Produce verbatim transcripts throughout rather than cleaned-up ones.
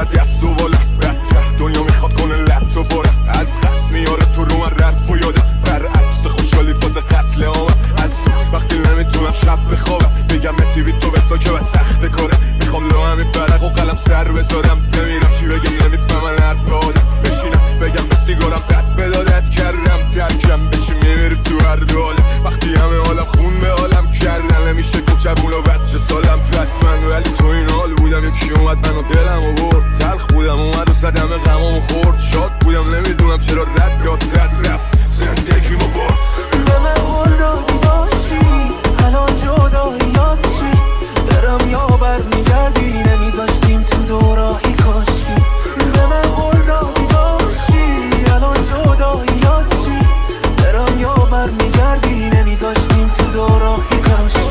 باید دست و بالم بدتر دنیا میخواد کنه لب تو برم از قصد میاره تو رو من رد و یادم برعکس خوشحالی فاز قتل آمم از تو وقتی نمیتونم شب بخوابم بگم تیوی تو بسا که بس سخت کاره میخوام لو همین فرق و قلم سر بذارم نمیرم چی بگم نمیفهمن حرف آدم بشینم بگم به سیگارم قد بدادت کردم ترکم بشی میمیری تو هر حال وقتی همه حالم خون به حالم کردن نمیشه گفت جوون و بچه سالم پس من ولی تو این حال بودم یکی اومد منو دلم و برد تلخ بودم اومد و صدم غمامو خورد شاد بودم نمیدونم چرا رد داد رد رفت زندگیمو برد به من قول دادی باشی الان جداییات چی برم یا برمیگردی نمیذاشتیم تو دوراهی کاشی به من قول دادی باشی الان جداییات چی برم یا برمیگردی نمیذاشتیم تو دوراهی کاشی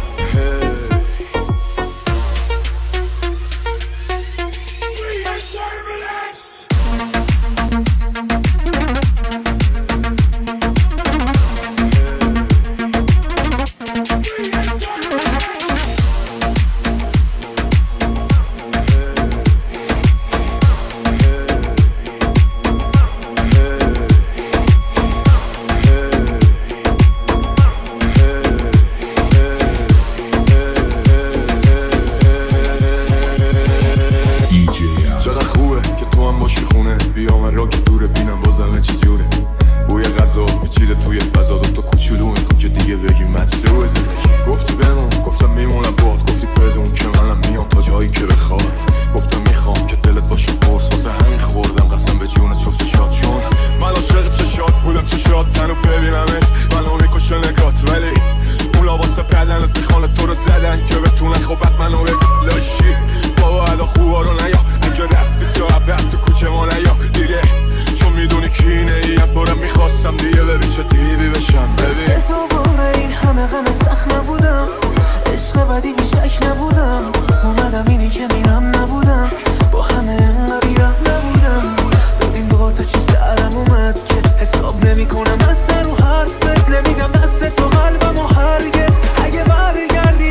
چقدر خوبه که تو هم باشی خونه بیا من را که دوره بینم بازمه چی جوره بوی غذا میچیره توی فضا دوتا کوچولو میخوام که دیگه بگیم مطلوب زندگی گفتی بمون گفتم میمونم باد گفتی بدون که منم میام تا جایی که بخواد گفتم میخوام که دلت باشه قرص واسه همین خوردم قسم به جونت شفت شاد چون من عاشق چشات بودم چشات تنو ببینمت منو میکشه نگات ولی اون لباسه پدنت میخوانه تو رو زدن که بتونن خوبت منو بلاشی بابا ادا خوبا رو نیا اگه رفتی تو عبت تو کوچه ما نیا دیگه چون میدونی کی اینه یم بارم میخواستم دیگه ببین چه دیوی بشم ببین سه این همه غم سخت نبودم عشق بدی بیشک نبودم اومدم اینی که میرم نبودم با همه انقدر بیرم نبودم ببین با تو چی سرم اومد که حساب نمی کنم از سر و حرفت نمیدم دست تو قلبم و هرگز اگه برگردی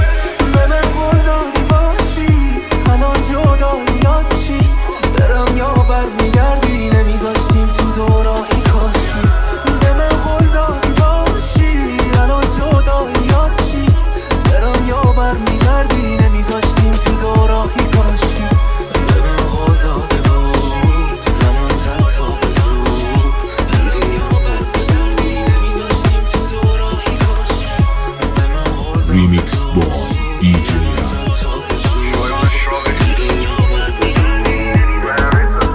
به من قول دادی باشی الان جداییات چی برم یا برمیگردی نمیذاشتیم تو دوراهی کاشی به من قول دادی باشی الان جداییات چی برم یا برمیگردی نمیذاشتیم تو دوراهی کاشی به من قول داده بود الان حتی به زود دیگه یا برمیگردی نمیذاشتیم تو دوراهی کاشی Remix Boy